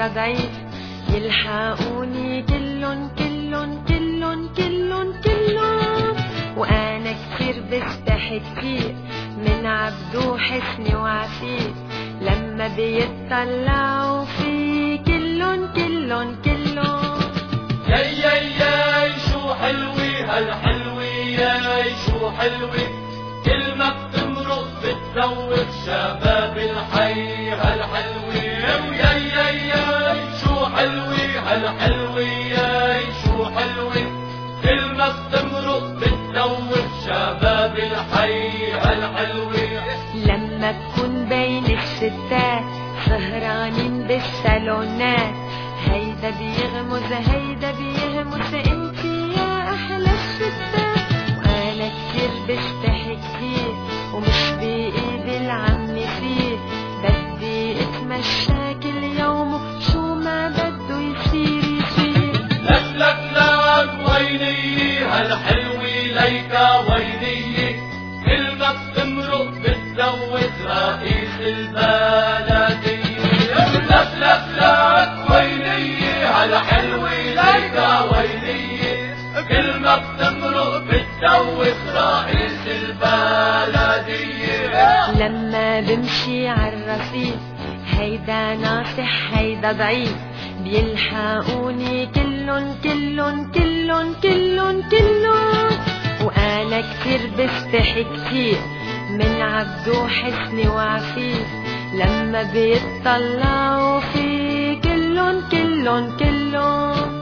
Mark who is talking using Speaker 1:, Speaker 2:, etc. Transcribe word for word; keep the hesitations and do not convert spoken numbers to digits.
Speaker 1: هيدا ضعيف، يلحقوني كلن كلن كلن كلن كلن، وانا كتير بستحي كتير من عبدو حسني وعفيف، لما بيطلعوا في كلن كلن كلن.
Speaker 2: ياي ياي ياي شو حلوة هالحلوة، ياي شو حلوة، كل ما بتمرق بتذوق شباب الحي هالحلوة. ياي ياي ياي شو حلوة هالحلوة، ياي شو حلوة، كل ما بتمرق بتذوق شباب الحي هالحلوة.
Speaker 1: لما بكون بين الستات سهرانين بالصالونات، هيدا بيغمز هيدا بيغمز انتي يا احلى الستات، وانا كتير بشتهي كتير ومش بايدي العم فيه، بدي اتمشى كل يوم شو ما بده يصير يصير.
Speaker 2: لك لك لك ويني هالحلوة ليكا ويني، كل ما بتمرق بتزود رئيس البلدية. لك لك لك ويني هالحلوة ليكا ويني، كل ما بتمرق بتزود رئيس البلدية.
Speaker 1: لما بمشي عالرصيف هيدا ناصح هيدا ضعيف، بيلحقوني كلن كلن كلن كلن كلن، وانا كتير بستحي كتير من عبدو حسني وعفيف، لما بيطلعوا في كلن كلن كلن.